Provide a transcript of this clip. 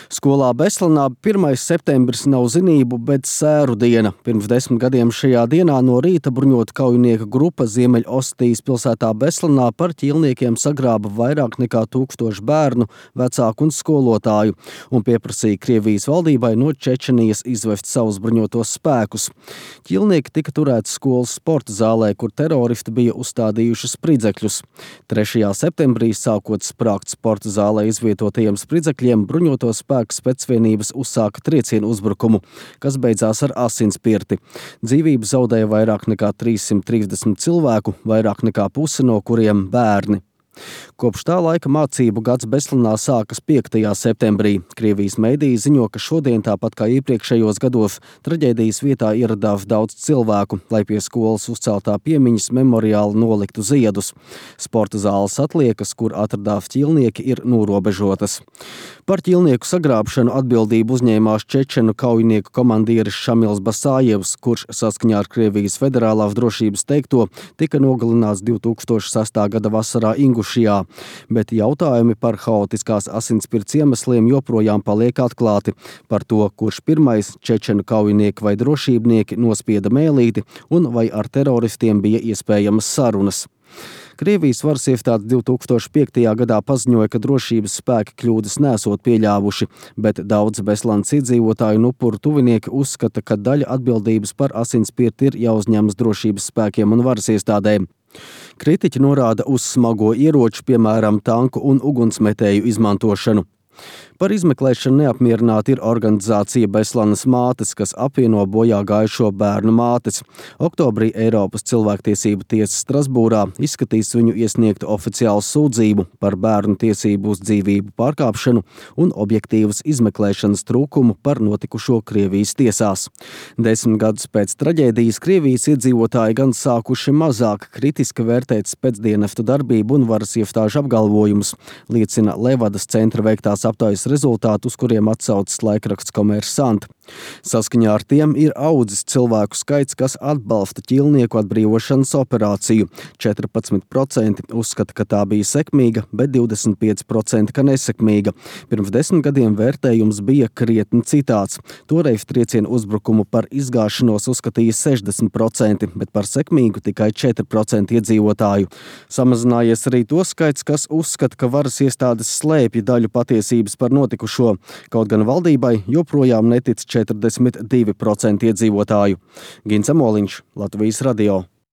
Skolā Beslanā 1. septembris nav zinību, bet sēru diena. Pirms 10 gadiem šajā dienā no rīta bruņota kaujinieku grupa Ziemeļostijas pilsētā Beslanā par ķīlniekiem sagrāba vairāk nekā 1000 bērnu, vecāku un skolotāju un pieprasīja Krievijas valdībai no Čečenijas izvest savus bruņotos spēkus. Ķīlnieki tika turēti skolas sporta zālē, kur teroristi bija uzstādījuši spridzekļus. 3. septembrī, sākot sprāgt sporta zālē izvietotajiem spridzekļiem, bruņoto spēku specvienības uzsāka triecienu uzbrukumu, kas beidzās ar asinspirti. Dzīvību zaudēja vairāk nekā 330 cilvēku, vairāk nekā pusi no kuriem bērni. Kopš tā laika mācību gads Beslanā sākas 5. septembrī. Krievijas mediji ziņo, ka šodien, tāpat kā iepriekšējos gados, traģēdijas vietā ieradās daudz cilvēku, lai pie skolas uzceltā piemiņas memoriāla noliktu ziedus. Sporta zāles atliekas, kur atradās ķīlnieki, ir norobežotas. Par ķīlnieku sagrābšanu atbildību uzņēmās čečenu kaujinieku komandieris Šamils Basājevs, kurš saskaņā ar Krievijas federālās drošības teikto tika nogalināts 2006. gada vasarā Ingušijā, bet jautājumi par haotiskās asinspirts iemesliem joprojām paliek atklāti. Par to, kurš pirmais čečenu kaujinieki vai drošībnieki nospieda mēlīti un vai ar teroristiem bija iespējamas sarunas. Krievijas varas iestādes 2005. gadā paziņoja, ka drošības spēki kļūdas nesot pieļāvuši, bet daudz Beslanas iedzīvotāju un upuru tuvinieki uzskata, ka daļa atbildības par asinspirti ir jāuzņemas drošības spēkiem un varas iestādēm. Kritiķi norāda uz smago ieroču, piemēram, tanku un ugunsmetēju izmantošanu. Par izmeklēšanu neapmierināti ir organizācija Beslanas mātes, kas apvieno bojā gājušo bērnu mātes. Oktobrī Eiropas cilvēktiesību tiesa Strasbūrā izskatīs viņu iesniegtu oficiālu sūdzību par bērnu tiesību uz dzīvību pārkāpšanu un objektīvas izmeklēšanas trūkumu par notikušo Krievijas tiesās. 10 gadus pēc traģēdijas Krievijas iedzīvotāji gan sākuši mazāk kritiski vērtēt spēcdienestu darbību un varas iestāžu apgalvojumus, liecina Levadas centra veiktās aptaujas rezultāti, uz kuriem atsaucas laikraksts Kommersant. Saskaņā ar tiem ir audzis cilvēku skaits, kas atbalsta ķīlnieku atbrīvošanas operāciju. 14% uzskata, ka tā bija sekmīga, bet 25% ka nesekmīga. Pirms 10 gadiem vērtējums bija krietni citāds. Toreiz triecienu uzbrukumu par izgāšanos uzskatīja 60%, bet par sekmīgu tikai 4% iedzīvotāju. Samazinājies arī to skaits, kas uzskata, ka varas iestādes slēpj daļu patiesības par notikušo, kaut gan valdībai joprojām netic 42% iedzīvotāju. Gins Amoliņš, Latvijas radio.